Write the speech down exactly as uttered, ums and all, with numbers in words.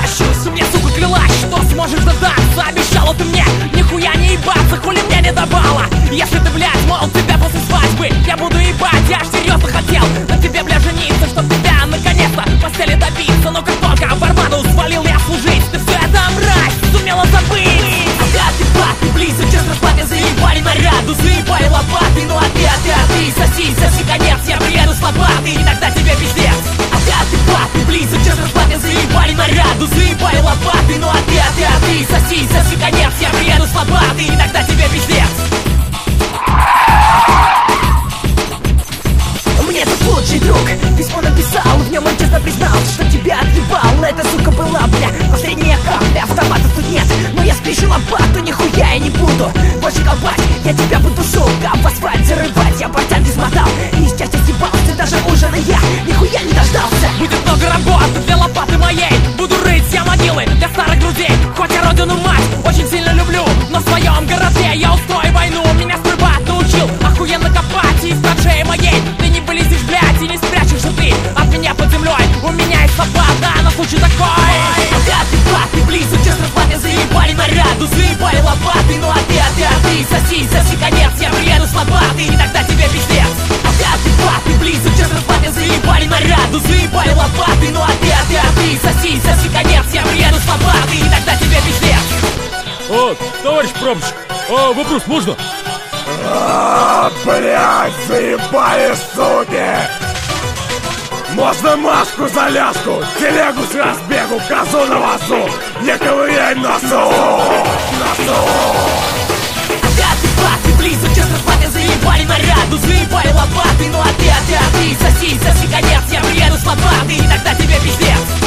тащусь, мне сука клялась, что сможешь додаться. Обещала ты мне нихуя не ебаться, хули мне не давала. Если ты, блядь, мол, тебя после свадьбы я буду ебать, я ж серьезно хотел на тебе, бля, жениться, чтоб тебя наконец-то в постели добиться. Но как только в Барбадос свалил я служить, ты все это, мразь, сумела забыть. Ага, ты пап, ты близок, час расплаты, заебали наряду, заебали лопаты. Ну а ты, а ты, а ты, соси, соси конец, я приеду с лопатой, и тогда тебе пиздец. Ага, ты пап, ты близок, час расплаты, заебали наряду, заебали лопаты. Ну а ты, а ты, а ты, соси, соси конец, я приеду с лопатой, и тогда тебе пиздец. Мне тут лучший друг письмо написал, в нем он честно признал, что тебя отъебал. Эта сука была, бля, последняя капля. Автомата тут нет, но я спешу лопату, нихуя я не буду больше колбать. Я тебя буду, сука, в асфальт зарывать. Я портянки смотал и из части съебался, даже ужина я нихуя не дождался. Будет много работы для лопаты моей, буду рыть я могилы для старых друзей. Хоть я родину мать очень сильно люблю, но в своем городке я устрою войну. Меня стрельбать научил охуенно копать, и из траншеи моей ты не вылезешь, блядь, и не спрячешься ты от меня под землей. У меня есть лопата на случай такой. Ага, ты пап, ты близок, час расплаты, заебали наряду, заебали лопаты. Ну а ты, а ты, а ты, соси, соси конец, я приеду с лопатой, и тогда тебе пиздец. Ага, ты пап, ты близок, час расплаты, заебали наряду, заебали лопаты. Ну а ты, а ты, а ты, соси, соси конец, я приеду с лопатой, и тогда тебе пиздец. О, товарищ пробщик, а, вопрос можно? А, блядь, заебали, суки! Можно Машку за ляжку, телегу с разбегу, козу на вазу, не ковыряй носу, носу! Ага, ты пап, ты близок, час расплаты, заебали наряду, заебали лопаты. Ну а ты, а ты, а ты, соси, соси конец, я приеду с лопатой, и тогда тебе пиздец.